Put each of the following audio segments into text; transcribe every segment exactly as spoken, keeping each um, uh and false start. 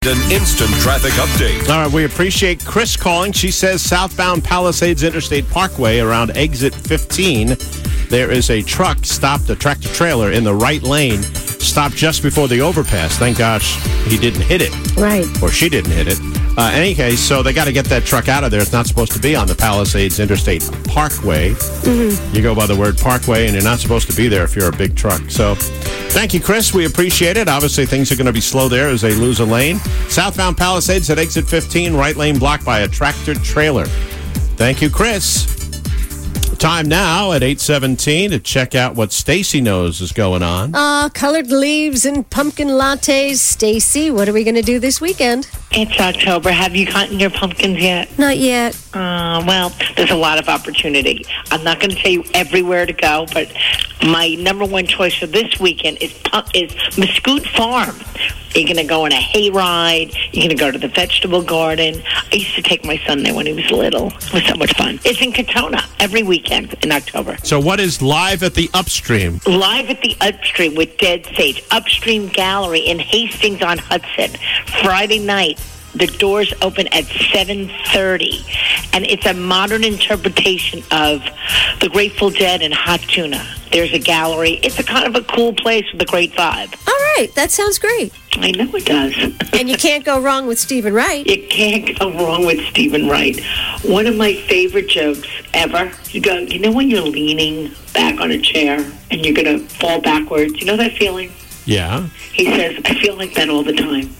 An instant traffic update. All right, we appreciate Chris calling. She says southbound Palisades Interstate Parkway around exit fifteen. There is a truck stopped, a tractor trailer in the right lane, stopped just before the overpass. Thank gosh he didn't hit it. Right. Or she didn't hit it. Uh, in any case, so they got to get that truck out of there. It's not supposed to be on the Palisades Interstate Parkway. Mm-hmm. You go by the word parkway, and you're not supposed to be there if you're a big truck. So thank you, Chris. We appreciate it. Obviously, things are going to be slow there as they lose a lane. Southbound Palisades at exit fifteen, right lane blocked by a tractor trailer. Thank you, Chris. Time now at eight seventeen to check out what Stacy knows is going on. Uh, colored leaves and pumpkin lattes. Stacy, what are we going to do this weekend? It's October. Have you gotten your pumpkins yet? Not yet. Uh, well, there's a lot of opportunity. I'm not going to tell you everywhere to go, but my number one choice for this weekend is is Mesquite Farm. You're going to go on a hayride. You're going to go to the vegetable garden. I used to take my son there when he was little. It was so much fun. It's in Katona every weekend in October. So what is live at the Upstream? Live at the Upstream with Dead Sage. Upstream Gallery in Hastings on Hudson. Friday night. The doors open at seven thirty, and it's a modern interpretation of the Grateful Dead and Hot Tuna. There's a gallery. It's a kind of a cool place with a great vibe. All right, that sounds great. I know it does. And you can't go wrong with Stephen Wright. You can't go wrong with Stephen Wright. One of my favorite jokes ever. You go, you know when you're leaning back on a chair and you're going to fall backwards? You know that feeling? Yeah. He says, I feel like that all the time.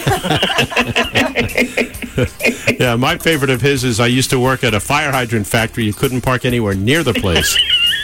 Yeah, my favorite of his is I used to work at a fire hydrant factory. You couldn't park anywhere near the place.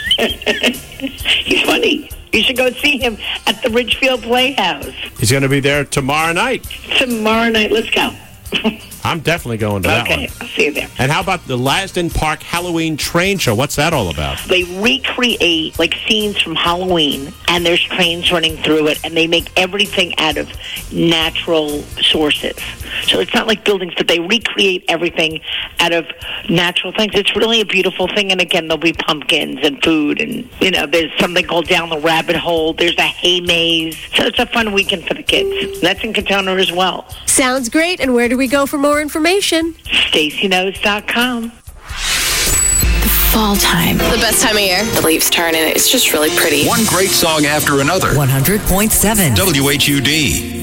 He's funny. You should go see him at the Ridgefield Playhouse. He's going to be there tomorrow night. Tomorrow night. Let's go. I'm definitely going to that okay, one. Okay, I'll see you there. And how about the Lasden Park Halloween Train Show? What's that all about? They recreate, like, scenes from Halloween, and there's trains running through it, and they make everything out of natural sources. So it's not like buildings, but they recreate everything out of natural things. It's really a beautiful thing, and again, there'll be pumpkins and food, and, you know, there's something called Down the Rabbit Hole. There's a hay maze. So it's a fun weekend for the kids. That's in Katona as well. Sounds great. And where do we go for more information? Stacy Knows dot com. Fall time. The best time of year. The leaves turn and it's just really pretty. One great song after another. one hundred point seven W H U D.